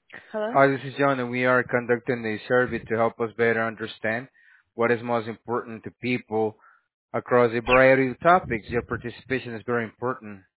Hello? Hi, this is John, and we are conducting a survey to help us better understand what is most important to people across a variety of topics. Your participation is very important.